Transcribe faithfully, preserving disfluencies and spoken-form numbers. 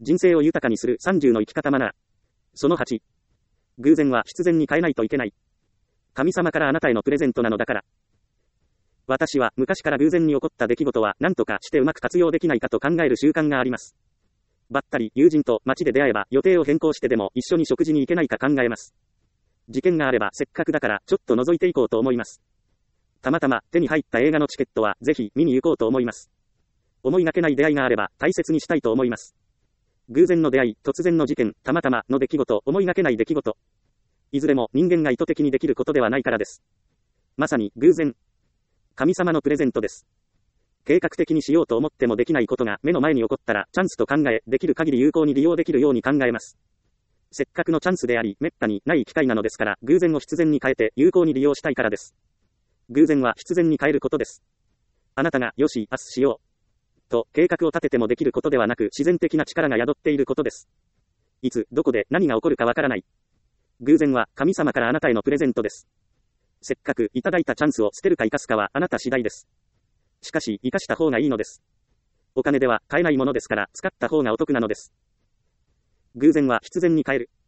人生を豊かにするさんじゅうの生き方マナー。そのはち。偶然は必然に変えないといけない。神様からあなたへのプレゼントなのだから。私は昔から偶然に起こった出来事は何とかしてうまく活用できないかと考える習慣があります。ばったり友人と街で出会えば予定を変更してでも一緒に食事に行けないか考えます。事件があればせっかくだからちょっと覗いていこうと思います。たまたま手に入った映画のチケットはぜひ見に行こうと思います。思いがけない出会いがあれば大切にしたいと思います。偶然の出会い、突然の事件、たまたまの出来事、思いがけない出来事。いずれも人間が意図的にできることではないからです。まさに偶然。神様のプレゼントです。計画的にしようと思ってもできないことが目の前に起こったらチャンスと考え、できる限り有効に利用できるように考えます。せっかくのチャンスであり、滅多にない機会なのですから、偶然を必然に変えて有効に利用したいからです。偶然は必然に変えることです。あなたがよし、明日しよう。と計画を立ててもできることではなく自然的な力が宿っていることです。いつ、どこで何が起こるかわからない。偶然は神様からあなたへのプレゼントです。せっかくいただいたチャンスを捨てるか生かすかはあなた次第です。しかし生かした方がいいのです。お金では買えないものですから使った方がお得なのです。偶然は必然に変える。